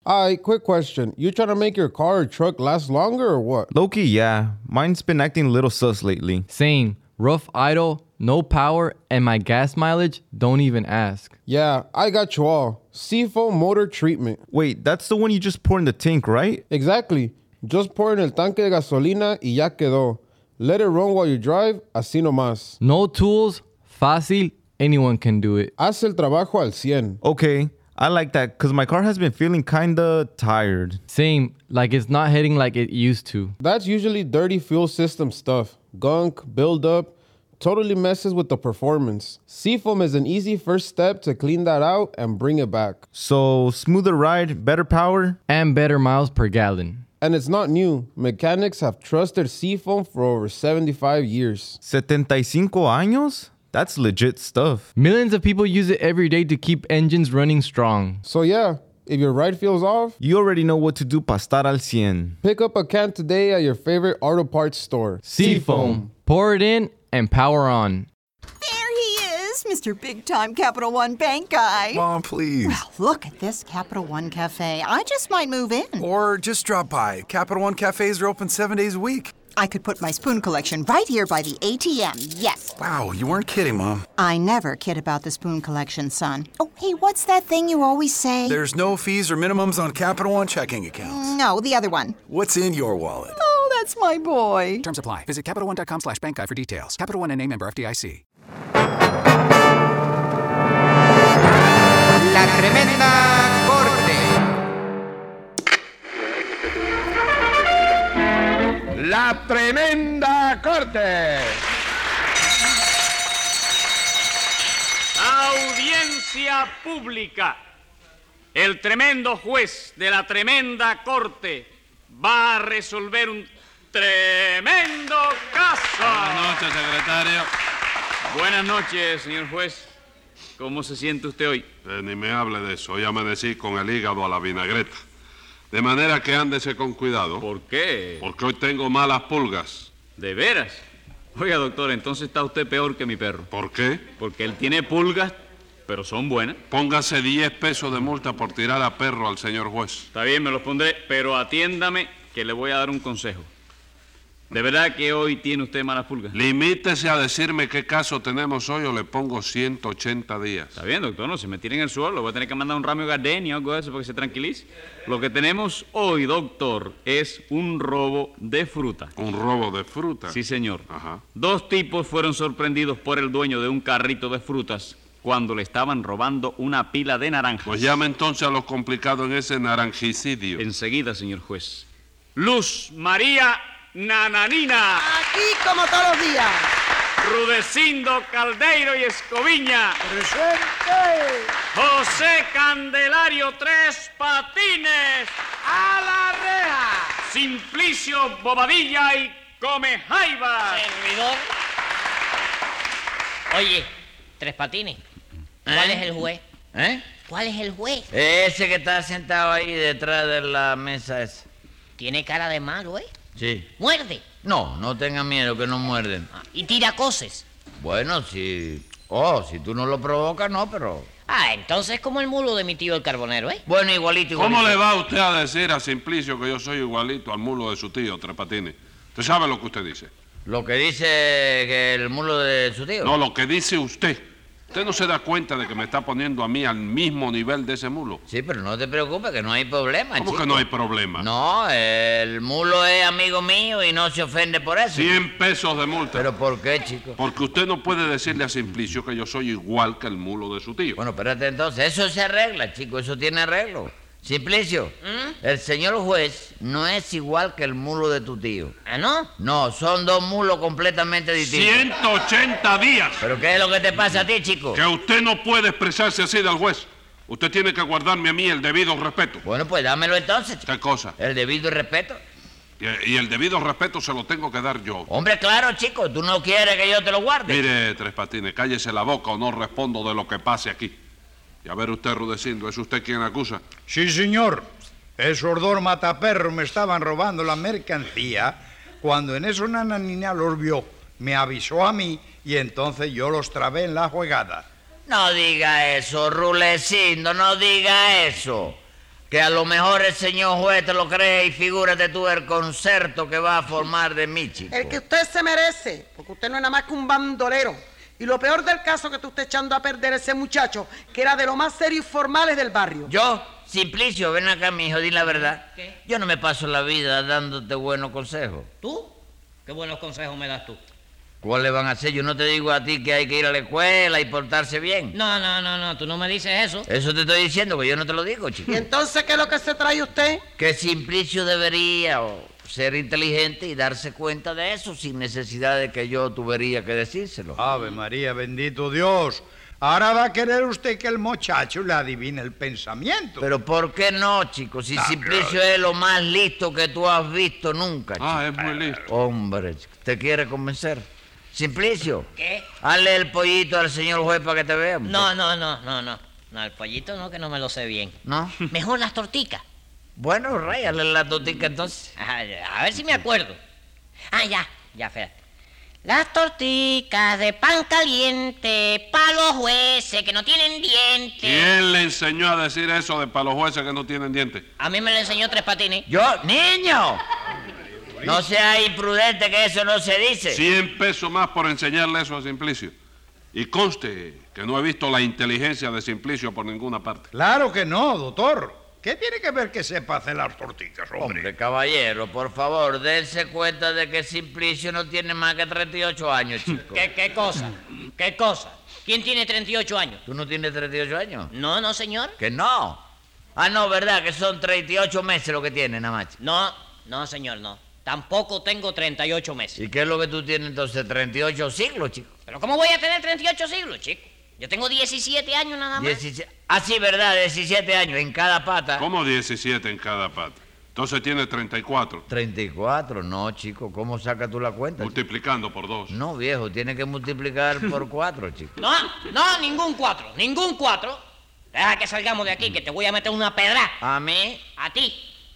Quick question. You trying to make your car or truck last longer or what? Low-key, yeah. Mine's been acting a little sus lately. Same. Rough idle, no power, and my gas mileage, don't even ask. Yeah, I got you all. Seafoam motor treatment. Wait, that's the one you just pour in the tank, right? Exactly. Just pour en el tanque de gasolina y ya quedó. Let it run while you drive, así nomás. No tools, fácil, anyone can do it. Haz el trabajo al 100. Okay, I like that because my car has been feeling kinda tired. Same, like it's not hitting like it used to. That's usually dirty fuel system stuff. Gunk, buildup, totally messes with the performance. Seafoam is an easy first step to clean that out and bring it back. So, smoother ride, better power? And better miles per gallon. And it's not new. Mechanics have trusted Seafoam for over 75 years. 75 años? That's legit stuff. Millions of people use it every day to keep engines running strong. So yeah, if your ride feels off, You already know what to do para estar al 100. pick up a can today at your favorite auto parts store. Seafoam. Pour it in and power on. There he is, Mr. Big Time Capital One Bank guy. Mom, please. Well, look at this Capital One Cafe. I just might move in. Or just drop by. Capital One cafes are open 7 days a week. I could put my spoon collection right here by the ATM, yes. Wow, you weren't kidding, Mom. I never kid about the spoon collection, son. Oh, hey, what's that thing you always say? There's no fees or minimums on Capital One checking accounts. No, the other one. What's in your wallet? Oh, that's my boy. Terms apply. Visit CapitalOne.com/bankguide for details. Capital One NA, member FDIC. La Tremenda Corte. La Tremenda Corte. Audiencia pública. El tremendo juez de la tremenda corte va a resolver un tremendo caso. Buenas noches, secretario. Buenas noches, señor juez. ¿Cómo se siente usted hoy? Ni me hable de eso. Hoy amanecí con el hígado a la vinagreta. De manera que ándese con cuidado. ¿Por qué? Porque hoy tengo malas pulgas. ¿De veras? Oiga, doctor, entonces está usted peor que mi perro. ¿Por qué? Porque él tiene pulgas, pero son buenas. Póngase 10 pesos de multa por tirar a perro al señor juez. Está bien, me los pondré, pero atiéndame que le voy a dar un consejo. ¿De verdad que hoy tiene usted malas pulgas? Limítese a decirme qué caso tenemos hoy o le pongo 180 días. Está bien, doctor, no se me tire en el suelo. Le voy a tener que mandar un ramo de gardenia o algo de eso para que se tranquilice. Lo que tenemos hoy, doctor, es un robo de fruta. ¿Un robo de fruta? Sí, señor. Ajá. 2 tipos fueron sorprendidos por el dueño de un carrito de frutas cuando le estaban robando una pila de naranjas. Pues llame entonces a lo complicado en ese naranjicidio. Enseguida, señor juez. Luz María Nananina. Aquí como todos los días. Rudecindo Caldeiro y Escoviña. ¡Presente! José Candelario Tres Patines. ¡A la reja! Simplicio Bobadilla y Come Jaivas. Servidor. Oye, Tres Patines, ¿cuál es el juez? ¿Cuál es el juez? Ese que está sentado ahí detrás de la mesa esa. Tiene cara de malo, ¿eh? Sí. Muerde. No tenga miedo que no muerden. Y tira cosas. Bueno, si tú no lo provocas, no, pero... Entonces es como el mulo de mi tío el carbonero, ¿eh? Bueno, igualito. ¿Cómo le va usted a decir a Simplicio que yo soy igualito al mulo de su tío, Tres Patines? ¿Usted sabe lo que usted dice? Lo que dice que el mulo de su tío. No, lo que dice usted. ¿Usted no se da cuenta de que me está poniendo a mí al mismo nivel de ese mulo? Sí, pero no te preocupes, que no hay problema, ¿Cómo chico. que no hay problema? No, el mulo es amigo mío y no se ofende por eso. 100 pesos de multa. ¿Pero por qué, chico? Porque usted no puede decirle a Simplicio que yo soy igual que el mulo de su tío. Bueno, espérate entonces, eso se arregla, chico, eso tiene arreglo. Simplicio, el señor juez no es igual que el mulo de tu tío. ¿Ah, no? No, son 2 mulos completamente distintos. 180 días. ¿Pero qué es lo que te pasa a ti, chico? Que usted no puede expresarse así del juez. Usted tiene que guardarme a mí el debido respeto. Bueno, pues dámelo entonces, chico. ¿Qué cosa? El debido respeto. Y el debido respeto se lo tengo que dar yo. Hombre, claro, chico, tú no quieres que yo te lo guarde. Mire, Tres Patines, cállese la boca o no respondo de lo que pase aquí. Y a ver usted, Rudecindo, ¿es usted quien acusa? Sí, señor. Esos 2 mataperros me estaban robando la mercancía cuando en eso Nananina los vio. Me avisó a mí y entonces yo los trabé en la jugada. No diga eso, Rulecindo, no diga eso. Que a lo mejor el señor juez te lo cree y figúrate tú el concepto que va a formar de mí, chico. El que usted se merece, porque usted no es nada más que un bandolero. Y lo peor del caso que tú estés echando a perder ese muchacho, que era de lo más serio y formales del barrio. Yo, Simplicio, ven acá, mi hijo, di la verdad. ¿Qué? Yo no me paso la vida dándote buenos consejos. ¿Tú? ¿Qué buenos consejos me das tú? ¿Cuáles van a ser? Yo no te digo a ti que hay que ir a la escuela y portarse bien. No, tú no me dices eso. Eso te estoy diciendo, que yo no te lo digo, chico. ¿Y entonces qué es lo que se trae usted? Que Simplicio debería ser inteligente y darse cuenta de eso sin necesidad de que yo tuviera que decírselo. Ave María, bendito Dios. Ahora va a querer usted que el muchacho le adivine el pensamiento. Pero ¿por qué no, chico? Si Simplicio es lo más listo que tú has visto nunca, chico. Ah, es muy listo. Hombre, chico, ¿te quiere convencer? Simplicio. ¿Qué? Hazle el pollito al señor juez para que te vea. No, el pollito no, que no me lo sé bien. ¿No? Mejor las torticas. Bueno, ráyale la tortica entonces. Ajá, a ver si me acuerdo. Ah, ya, espérate. Las torticas de pan caliente para los jueces que no tienen dientes. ¿Quién le enseñó a decir eso de para los jueces que no tienen dientes? A mí me lo enseñó Tres Patines. ¡Yo, niño! No sea imprudente, que eso no se dice. 100 pesos más por enseñarle eso a Simplicio. Y conste que no he visto la inteligencia de Simplicio por ninguna parte. Claro que no, doctor. ¿Qué tiene que ver que sepa hacer las torticas, hombre? Hombre, caballero, por favor, dense cuenta de que Simplicio no tiene más que 38 años, chico. ¿Qué cosa? ¿Qué cosa? ¿Quién tiene 38 años? ¿Tú no tienes 38 años? No, señor. ¿Que no? Ah, no, ¿verdad? Que son 38 meses lo que tiene, nada más. No, señor, no. Tampoco tengo 38 meses. ¿Y qué es lo que tú tienes entonces? 38 siglos, chico. ¿Pero cómo voy a tener 38 siglos, chico? Yo tengo 17 años nada más. Ah, sí, ¿verdad? 17 años en cada pata. ¿Cómo 17 en cada pata? Entonces tiene 34. 34, no, chico. ¿Cómo sacas tú la cuenta? Multiplicando por 2. No, viejo, tiene que multiplicar por 4, chico. No, ningún 4. Deja que salgamos de aquí, que te voy a meter una pedra. ¿A mí? A ti.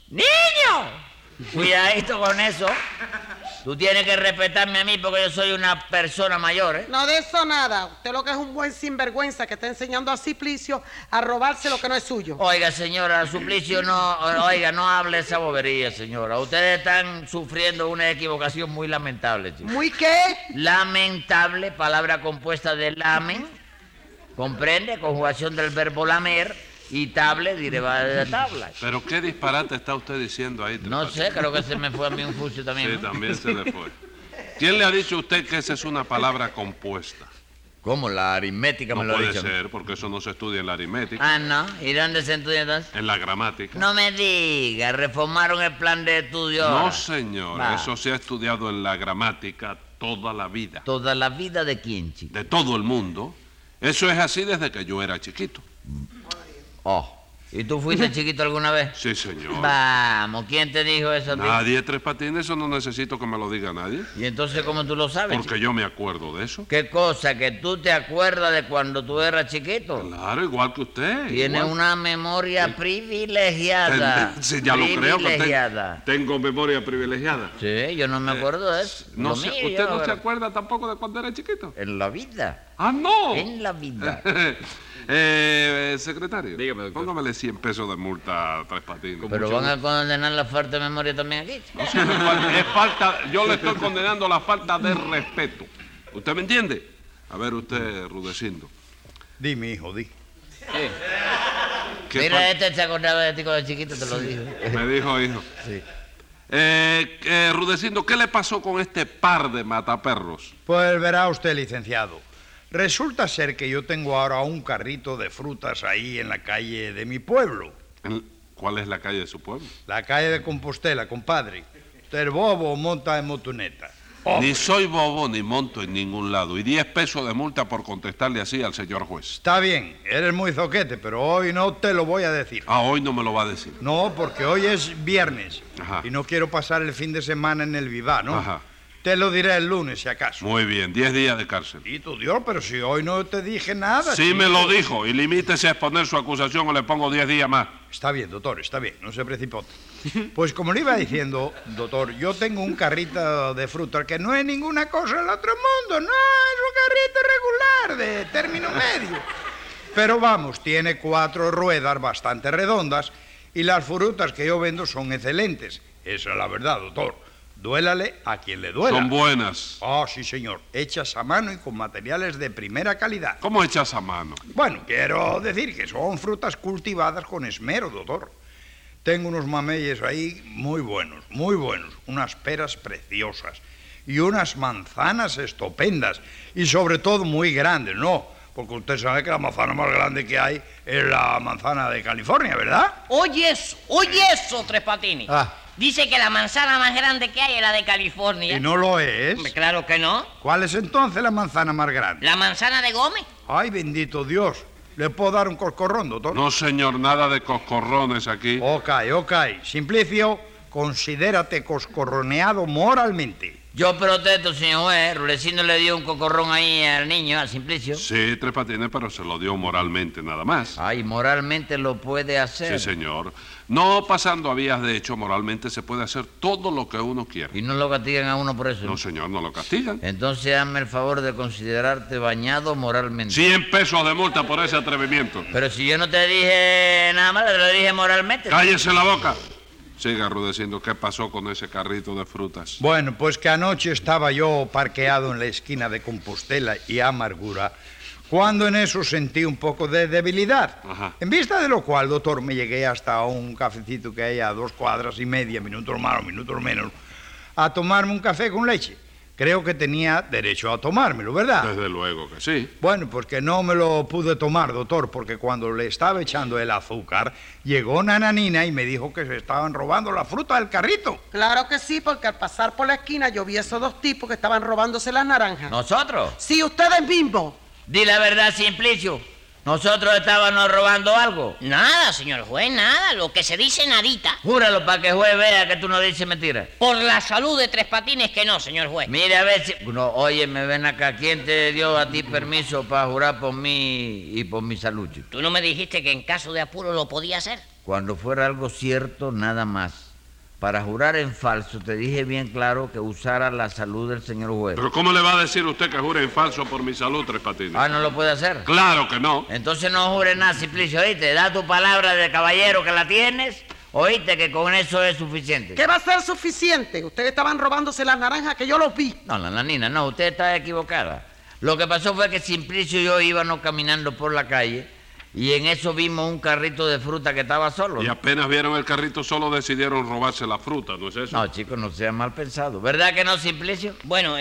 ¡Niño! Cuidadito con eso. Tú tienes que respetarme a mí porque yo soy una persona mayor, ¿eh? No de eso nada. Usted lo que es un buen sinvergüenza que está enseñando a Simplicio a robarse lo que no es suyo. Oiga, señora, Simplicio, no hable esa bobería, señora. Ustedes están sufriendo una equivocación muy lamentable, chico. ¿Muy qué? Lamentable, palabra compuesta de lamen, ¿comprende? Conjugación del verbo lamer. Y table derivada de tabla. ¿Pero qué disparate está usted diciendo ahí? No sé, creo que se me fue a mí un fucio también. Sí, ¿no? también se le fue. ¿Quién le ha dicho a usted que esa es una palabra compuesta? ¿Cómo? La aritmética me lo ha dicho. No puede ser, porque eso no se estudia en la aritmética. Ah, ¿no? ¿Y dónde se estudia entonces? En la gramática. No me diga, reformaron el plan de estudio. No, señor, Va. eso se ha estudiado en la gramática toda la vida. ¿Toda la vida de quién, chico? De todo el mundo. Eso es así desde que yo era chiquito. Oh, ¿y tú fuiste chiquito alguna vez? Sí, señor. Vamos, ¿quién te dijo eso a ti? Nadie, Tres Patines, eso no necesito que me lo diga nadie. ¿Y entonces cómo tú lo sabes, Porque yo me acuerdo de eso. ¿Qué cosa? ¿Que tú te acuerdas de cuando tú eras chiquito? Claro, igual que usted. Tienes igual. una memoria privilegiada. Sí, ya lo creo que Privilegiada. tengo memoria privilegiada. Sí, yo no me acuerdo de eso. No Lo sé, mío, ¿usted yo no lo- se acuerda tampoco de cuando era chiquito? En la vida. ¡Ah, no! En la vida. Secretario, dígame, póngamele 100 pesos de multa a Tres Patines. Pero van a condenar la falta de memoria también aquí. No, sí, es falta, yo le estoy condenando la falta de respeto. ¿Usted me entiende? A ver usted, Rudecindo. Dime, hijo, di. ¿Qué Mira, este se acordaba de ti cuando chiquito, te lo dijo. Me dijo, hijo. Sí. Rudecindo, ¿qué le pasó con este par de mataperros? Pues verá usted, licenciado. Resulta ser que yo tengo ahora un carrito de frutas ahí en la calle de mi pueblo. ¿Cuál es la calle de su pueblo? La calle de Compostela, compadre. Usted es bobo, monta en motoneta. Ni soy bobo ni monto en ningún lado. Y 10 pesos de multa por contestarle así al señor juez. Está bien, eres muy zoquete, pero hoy no te lo voy a decir. Ah, hoy no me lo va a decir. No, porque hoy es viernes. Ajá. Y no quiero pasar el fin de semana en el Vivá, ¿no? Ajá. Te lo diré el lunes, si acaso. Muy bien, 10 días de cárcel. Y tu Dios, pero si hoy no te dije nada. Sí chico. me lo dijo, y limítese a exponer su acusación o le pongo 10 días más. Está bien, doctor, está bien, no se precipote. Pues como le iba diciendo, doctor, yo tengo un carrito de fruta que no es ninguna cosa del otro mundo, no, es un carrito regular de término medio. Pero vamos, tiene 4 ruedas bastante redondas Y las frutas que yo vendo son excelentes. Esa es la verdad, doctor. Duélale a quien le duela. Son buenas. Ah, sí, señor. Hechas a mano y con materiales de primera calidad. ¿Cómo hechas a mano? Bueno, quiero decir que son frutas cultivadas con esmero, doctor. Tengo unos mameyes ahí muy buenos, unas peras preciosas y unas manzanas estupendas y sobre todo muy grandes, ¿no? Porque usted sabe que la manzana más grande que hay es la manzana de California, ¿verdad? Oye eso, Tres Patines. Dice que la manzana más grande que hay es la de California. ¿Y no lo es? Claro que no. ¿Cuál es entonces la manzana más grande? La manzana de Gómez. Ay, bendito Dios. ¿Le puedo dar un coscorrón, doctor? No, señor, nada de coscorrones aquí. Ok. Simplicio, considérate coscorroneado moralmente. Yo protesto, señor juez. Rudecindo le dio un cocorrón ahí al niño, al Simplicio. Sí, Tres Patines, pero se lo dio moralmente nada más. Ay, moralmente lo puede hacer. Sí, señor. No pasando a vías de hecho, moralmente se puede hacer todo lo que uno quiera. ¿Y no lo castigan a uno por eso? No, señor, no lo castigan. Entonces hazme el favor de considerarte bañado moralmente. 100 pesos de multa por ese atrevimiento. Pero si yo no te dije nada más, te lo dije moralmente. ¡Cállese la boca! Siga, Rudecindo, ¿qué pasó con ese carrito de frutas? Bueno, pues que anoche estaba yo parqueado en la esquina de Compostela y Amargura, cuando en eso sentí un poco de debilidad. Ajá. En vista de lo cual, doctor, me llegué hasta un cafecito que hay a 2 cuadras y media, minutos más o minutos menos, a tomarme un café con leche. Creo que tenía derecho a tomármelo, ¿verdad? Desde luego que sí. Bueno, pues que no me lo pude tomar, doctor, porque cuando le estaba echando el azúcar, llegó Nananina y me dijo que se estaban robando la fruta del carrito. Claro que sí, porque al pasar por la esquina yo vi a esos 2 tipos que estaban robándose las naranjas. ¿Nosotros? Sí, ustedes mismos. Di la verdad, Simplicio. ¿Nosotros estábamos robando algo? Nada, señor juez, nada. Lo que se dice nadita. Júralo para que el juez vea que tú no dices mentiras. Por la salud de Tres Patines que no, señor juez. Mira a ver si... No, oye, me ven acá. ¿Quién te dio a ti permiso para jurar por mí y por mi salud, chico? ¿Tú no me dijiste que en caso de apuro lo podía hacer? Cuando fuera algo cierto, nada más. Para jurar en falso, te dije bien claro que usara la salud del señor juez. ¿Pero cómo le va a decir usted que jure en falso por mi salud, Tres Patines? Ah, ¿no lo puede hacer? Claro que no. Entonces no jure nada, Simplicio, ¿oíste? Da tu palabra de caballero que la tienes, ¿oíste? Que con eso es suficiente. ¿Qué va a ser suficiente? Ustedes estaban robándose las naranjas que yo los vi. No, Nananina, no, usted está equivocada. Lo que pasó fue que Simplicio y yo íbamos caminando por la calle y en eso vimos un carrito de fruta que estaba solo. Y apenas vieron el carrito solo decidieron robarse la fruta, ¿no es eso? No, chicos, no sea mal pensado. ¿Verdad que no, Simplicio? Bueno,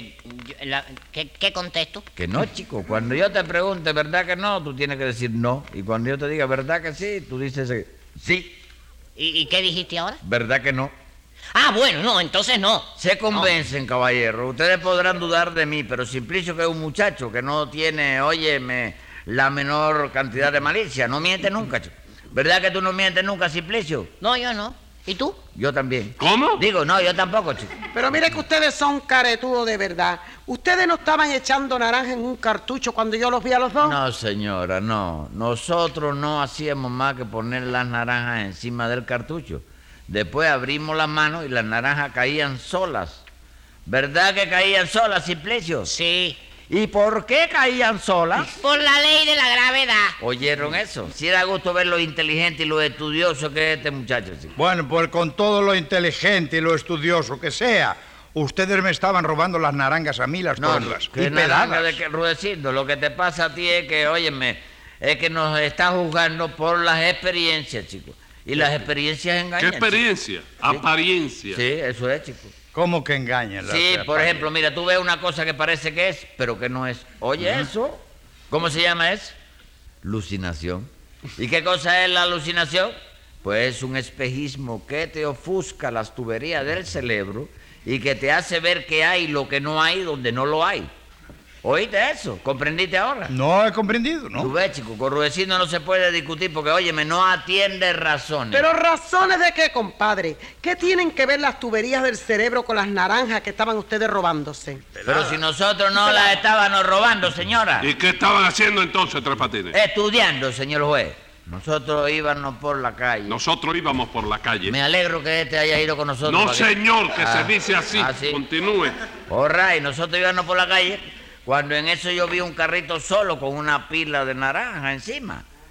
¿qué contesto? Que no, chico. Cuando yo te pregunte, ¿verdad que no? Tú tienes que decir no. Y cuando yo te diga, ¿verdad que sí? Tú dices sí. ¿Y qué dijiste ahora? ¿Verdad que no? Ah, bueno, no, entonces no. Se convencen, caballero. Ustedes podrán dudar de mí, pero Simplicio, que es un muchacho que no tiene, óyeme, la menor cantidad de malicia. No miente nunca, chico. ¿Verdad que tú no mientes nunca, Simplicio? No, yo no. ¿Y tú? Yo también. ¿Cómo? Digo, no, yo tampoco, chico. Pero mire que ustedes son caretudos de verdad. ¿Ustedes no estaban echando naranja en un cartucho cuando yo los vi a los 2? No, señora, no. Nosotros no hacíamos más que poner las naranjas encima del cartucho. Después abrimos las manos y las naranjas caían solas. ¿Verdad que caían solas, Simplicio? Sí. ¿Y por qué caían solas? Por la ley de la gravedad. ¿Oyeron eso? Sí da gusto ver lo inteligente y lo estudioso que es este muchacho. Sí. Bueno, pues con todo lo inteligente y lo estudioso que sea, ustedes me estaban robando las naranjas a mí, las tortas. ¿Qué y naranja peladas. de que, Rudecindo? Lo que te pasa a ti es que, óyeme, es que nos estás juzgando por las experiencias, chicos. Y las experiencias engañan. ¿Qué experiencia? Chico. Apariencia. Sí, eso es, chico. ¿Cómo que engañan? Sí, por ejemplo, mira, tú ves una cosa que parece que es, pero que no es. Oye, eso. ¿Cómo se llama eso? Alucinación. ¿Y qué cosa es la alucinación? Pues es un espejismo que te ofusca las tuberías del cerebro y que te hace ver que hay lo que no hay donde no lo hay. ¿Oíste eso? ¿Comprendiste ahora? No he comprendido, ¿no? Tú ves, chico, con Rudecindo no se puede discutir porque, óyeme, no atiende razones. ¿Pero razones de qué, compadre? ¿Qué tienen que ver las tuberías del cerebro con las naranjas que estaban ustedes robándose? Pero si nosotros no las estábamos robando, señora. ¿Y qué estaban haciendo entonces, Tres Patines? Estudiando, señor juez. Nosotros íbamos por la calle. Nosotros íbamos por la calle. Me alegro que este haya ido con nosotros. No, para señor, que se dice así. ¿Sí? Continúe. All right, nosotros íbamos por la calle cuando en eso yo vi un carrito solo con una pila de naranja encima.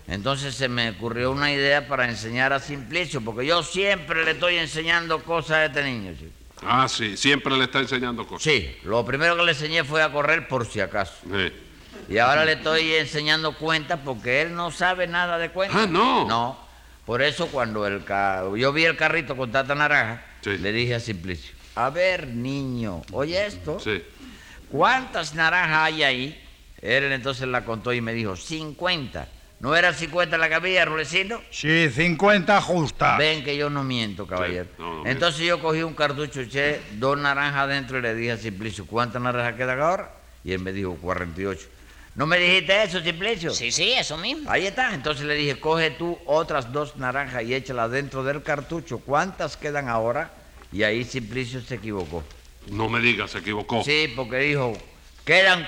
Entonces se me ocurrió una idea para enseñar a Simplicio, porque yo siempre le estoy enseñando cosas a este niño, chico. Ah, sí, siempre le está enseñando cosas. Sí, lo primero que le enseñé fue a correr por si acaso. Sí. Y ahora le estoy enseñando cuentas porque él no sabe nada de cuentas. Ah, ¿no? No. Por eso cuando yo vi el carrito con tanta naranja, Sí. le dije a Simplicio, a ver, niño, oye esto. Sí. ¿Cuántas naranjas hay ahí? Él entonces la contó y me dijo, 50. ¿No eran 50 la que había, Rulecindo? Sí, 50 justas. Ven que yo no miento, caballero. Sí, no Entonces yo cogí un cartucho, eché 2 naranjas adentro y le dije a Simplicio, ¿cuántas naranjas quedan ahora? Y él me dijo, 48. ¿No me dijiste eso, Simplicio? Sí, sí, eso mismo. Ahí está. Entonces le dije, coge tú otras 2 naranjas y échalas dentro del cartucho. ¿Cuántas quedan ahora? Y ahí Simplicio se equivocó. No me digas, se equivocó. Sí, porque dijo, quedan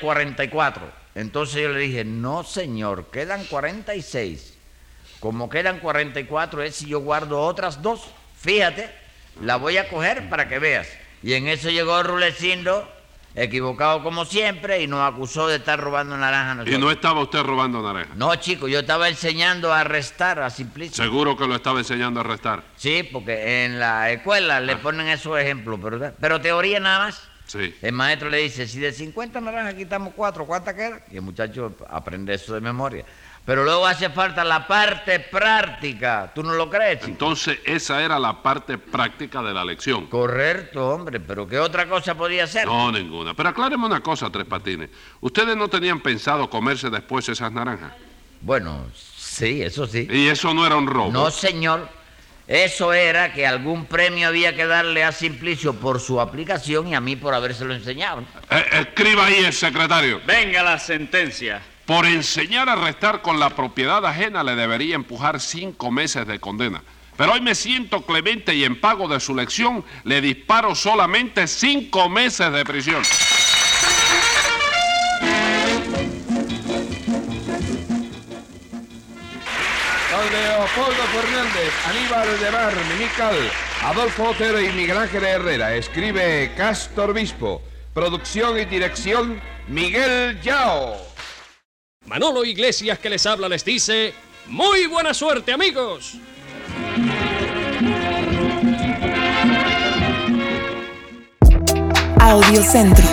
44. Entonces yo le dije, no señor, quedan 46. Como quedan 44 es si yo guardo otras 2. Fíjate, la voy a coger para que veas. Y en eso llegó Rulecindo, equivocado como siempre, y nos acusó de estar robando naranjas a nosotros. ¿Y no estaba usted robando naranja? No, chico, yo estaba enseñando a restar a Simplicio. Seguro que lo estaba enseñando a restar. Sí, porque en la escuela le ponen esos ejemplos, pero teoría nada más. Sí. El maestro le dice, si de 50 naranjas quitamos 4, ¿cuántas quedan? Y el muchacho aprende eso de memoria. Pero luego hace falta la parte práctica. ¿Tú no lo crees, chico? Entonces, esa era la parte práctica de la lección. Correcto, hombre, pero ¿qué otra cosa podía ser? No, ninguna. Pero acláreme una cosa, Tres Patines. ¿Ustedes no tenían pensado comerse después esas naranjas? Bueno, sí, eso sí. ¿Y eso no era un robo? No, señor. Eso era que algún premio había que darle a Simplicio por su aplicación y a mí por habérselo enseñado. Escriba ahí el secretario. Venga la sentencia. Por enseñar a restar con la propiedad ajena le debería empujar 5 meses de condena. Pero hoy me siento clemente y en pago de su lección le disparo solamente 5 meses de prisión. Don Leopoldo Fernández, Aníbal de Mar, Mimical, Adolfo Otero y Miguel Ángel Herrera. Escribe Castor Bispo. Producción y dirección, Miguel Yao. Manolo Iglesias, que les habla, les dice, ¡muy buena suerte, amigos! Audiocentro.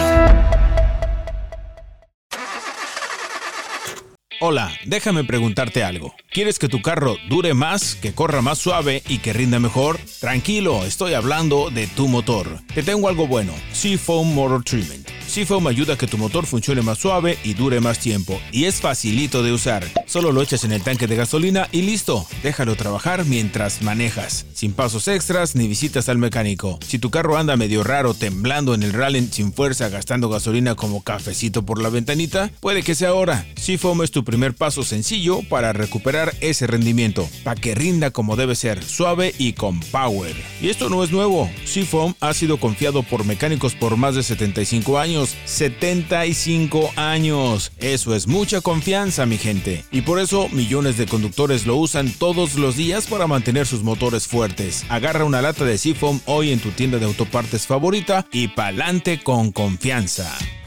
Hola, déjame preguntarte algo. ¿Quieres que tu carro dure más, que corra más suave y que rinda mejor? Tranquilo, estoy hablando de tu motor. Te tengo algo bueno, Seafoam Motor Treatment. Seafoam ayuda a que tu motor funcione más suave y dure más tiempo. Y es facilito de usar. Solo lo echas en el tanque de gasolina y listo. Déjalo trabajar mientras manejas. Sin pasos extras ni visitas al mecánico. Si tu carro anda medio raro, temblando en el rally sin fuerza, gastando gasolina como cafecito por la ventanita, puede que sea ahora. Seafoam es tu primer paso sencillo para recuperar ese rendimiento. Para que rinda como debe ser, suave y con power. Y esto no es nuevo. Seafoam ha sido confiado por mecánicos por más de 75 años. 75 años. Eso es mucha confianza, mi gente. Y por eso millones de conductores lo usan todos los días para mantener sus motores fuertes. Agarra una lata de Seafoam hoy en tu tienda de autopartes favorita y pa'lante con confianza.